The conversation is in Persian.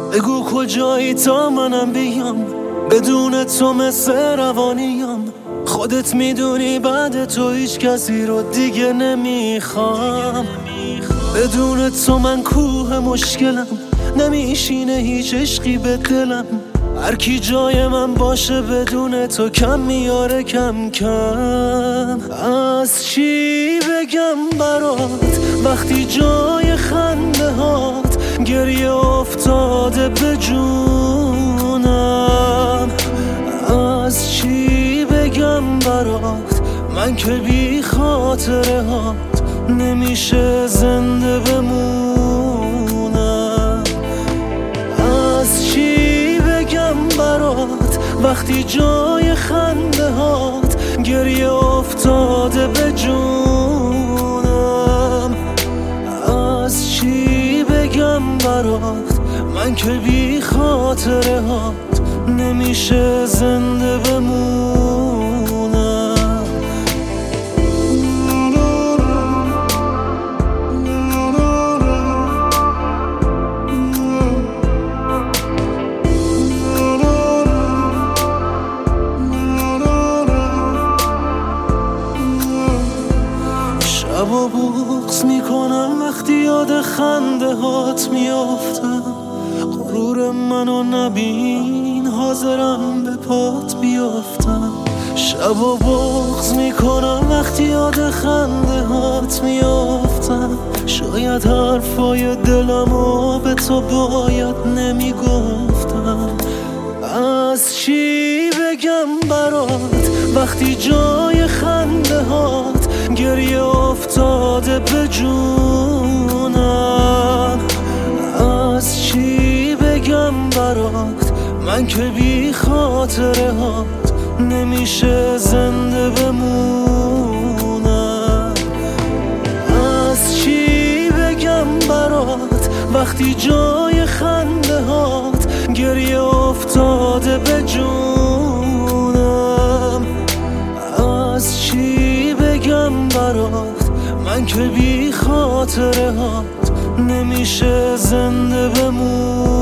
بگو کجایی تا منم بیام، بدون تو مثل روانیم. خودت میدونی بعد تو هیچ کسی رو دیگه نمیخوام. بدون تو من کوه مشکلم، نمیشینه هیچ عشقی به دلم. هر کی جای من باشه بدون تو کم میاره کم کم. از چی بگم برات وقتی جای خنده هات گریه افتاده به جونم. از چی بگم برات من که بی خاطره هات نمیشه زنده بمونم. از چی بگم برات وقتی جای خنده هات گریه افتاده به جونم. از چی بگم برات من که بی خاطره هات نمیشه زنده بمونم. شبا بغض میکنم وقتی یاد خنده هات میافتم. غرور منو نبین حاضرم به پات بیافتم. شبا بغض میکنم وقتی یاد خنده هات میافتم. شاید حرفای دلمو به تو باید نمیگفتم. از چی بگم برات وقتی جای خنده هات گریه افتاده به جونم. از چی بگم برات من که بی خاطره هات نمیشه زنده بمونم. از چی بگم برات وقتی جای خنده هات گریه افتاده به جونم. از چی بگم برات من که بی خاطره هات نمیشه زنده بمونم.